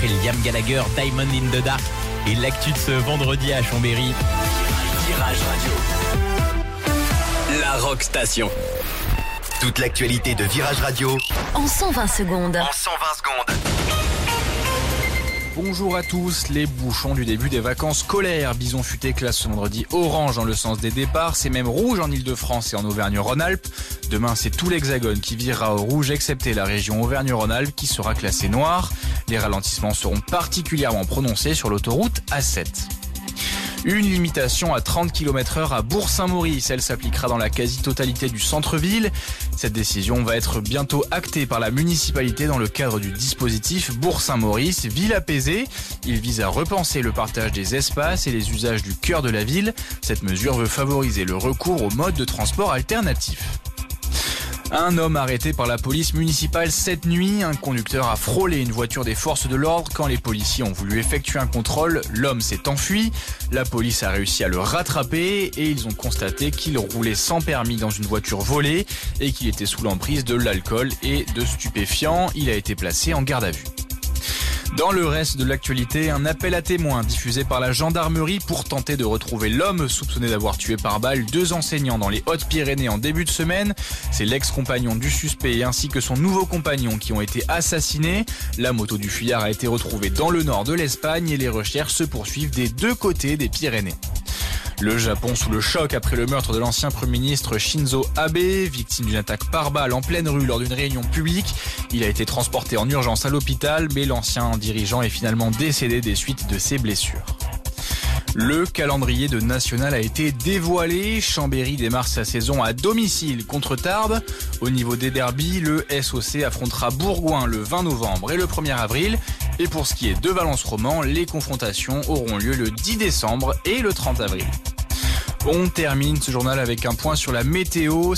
et Liam Gallagher, Diamond in the Dark. Et l'actu de ce vendredi à Chambéry. Virage Radio. La Rock Station. Toute l'actualité de Virage Radio en 120 secondes. Bonjour à tous, les bouchons du début des vacances scolaires. Bison Futé classe ce vendredi orange dans le sens des départs, c'est même rouge en Ile-de-France et en Auvergne-Rhône-Alpes. Demain, c'est tout l'Hexagone qui virera au rouge, excepté la région Auvergne-Rhône-Alpes qui sera classée noire. Les ralentissements seront particulièrement prononcés sur l'autoroute A7. Une limitation à 30 km/h à Bourg-Saint-Maurice. Elle s'appliquera dans la quasi-totalité du centre-ville. Cette décision va être bientôt actée par la municipalité dans le cadre du dispositif Bourg-Saint-Maurice, ville apaisée. Il vise à repenser le partage des espaces et les usages du cœur de la ville. Cette mesure veut favoriser le recours aux modes de transport alternatifs. Un homme arrêté par la police municipale cette nuit. Un conducteur a frôlé une voiture des forces de l'ordre. Quand les policiers ont voulu effectuer un contrôle, l'homme s'est enfui. La police a réussi à le rattraper et ils ont constaté qu'il roulait sans permis dans une voiture volée et qu'il était sous l'emprise de l'alcool et de stupéfiants. Il a été placé en garde à vue. Dans le reste de l'actualité, un appel à témoins diffusé par la gendarmerie pour tenter de retrouver l'homme soupçonné d'avoir tué par balle 2 enseignants dans les Hautes-Pyrénées en début de semaine. C'est l'ex-compagnon du suspect ainsi que son nouveau compagnon qui ont été assassinés. La moto du fuyard a été retrouvée dans le nord de l'Espagne et les recherches se poursuivent des 2 côtés des Pyrénées. Le Japon sous le choc après le meurtre de l'ancien Premier ministre Shinzo Abe, victime d'une attaque par balle en pleine rue lors d'une réunion publique. Il a été transporté en urgence à l'hôpital, mais l'ancien dirigeant est finalement décédé des suites de ses blessures. Le calendrier de National a été dévoilé. Chambéry démarre sa saison à domicile contre Tarbes. Au niveau des derbies, le SOC affrontera Bourgoin le 20 novembre et le 1er avril. Et pour ce qui est de Valence-Roman, les confrontations auront lieu le 10 décembre et le 30 avril. On termine ce journal avec un point sur la météo.